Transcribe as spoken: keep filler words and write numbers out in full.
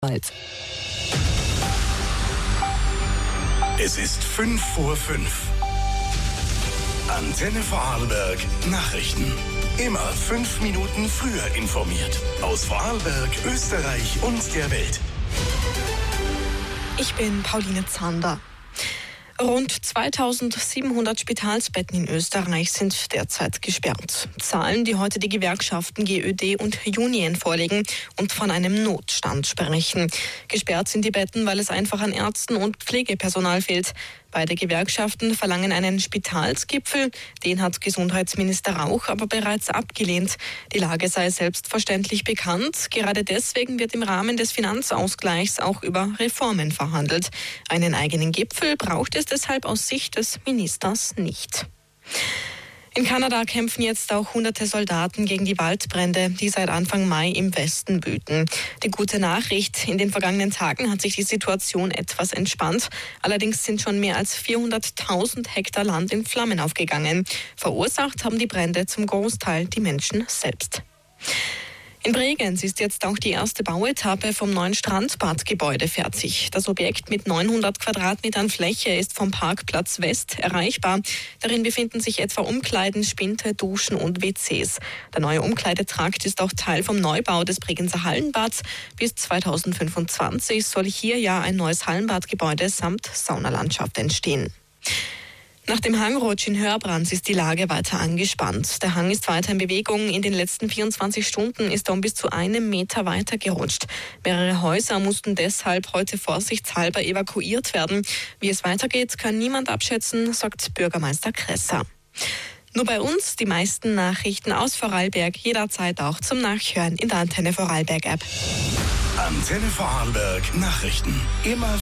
Bald. Es ist fünf vor fünf. Antenne Vorarlberg Nachrichten. Immer fünf Minuten früher informiert. Aus Vorarlberg, Österreich und der Welt. Ich bin Pauline Zander. Rund zweitausendsiebenhundert Spitalsbetten in Österreich sind derzeit gesperrt. Zahlen, die heute die Gewerkschaften G Ö D und Junien vorlegen und von einem Notstand sprechen. Gesperrt sind die Betten, weil es einfach an Ärzten und Pflegepersonal fehlt. Beide Gewerkschaften verlangen einen Spitalsgipfel. Den hat Gesundheitsminister Rauch aber bereits abgelehnt. Die Lage sei selbstverständlich bekannt. Gerade deswegen wird im Rahmen des Finanzausgleichs auch über Reformen verhandelt. Einen eigenen Gipfel braucht es deshalb aus Sicht des Ministers nicht. In Kanada kämpfen jetzt auch hunderte Soldaten gegen die Waldbrände, die seit Anfang Mai im Westen wüten. Die gute Nachricht: In den vergangenen Tagen hat sich die Situation etwas entspannt. Allerdings sind schon mehr als vierhunderttausend Hektar Land in Flammen aufgegangen. Verursacht haben die Brände zum Großteil die Menschen selbst. In Bregenz ist jetzt auch die erste Bauetappe vom neuen Strandbadgebäude fertig. Das Objekt mit neunhundert Quadratmetern Fläche ist vom Parkplatz West erreichbar. Darin befinden sich etwa Umkleiden, Spinte, Duschen und W Cs. Der neue Umkleidetrakt ist auch Teil vom Neubau des Bregenzer Hallenbads. Bis zweitausendfünfundzwanzig soll hier ja ein neues Hallenbadgebäude samt Saunalandschaft entstehen. Nach dem Hangrutsch in Hörbrands ist die Lage weiter angespannt. Der Hang ist weiter in Bewegung. In den letzten vierundzwanzig Stunden ist er um bis zu einem Meter weiter gerutscht. Mehrere Häuser mussten deshalb heute vorsichtshalber evakuiert werden. Wie es weitergeht, kann niemand abschätzen, sagt Bürgermeister Kresser. Nur bei uns die meisten Nachrichten aus Vorarlberg, jederzeit auch zum Nachhören in der Antenne Vorarlberg App. Antenne Vorarlberg Nachrichten. Immer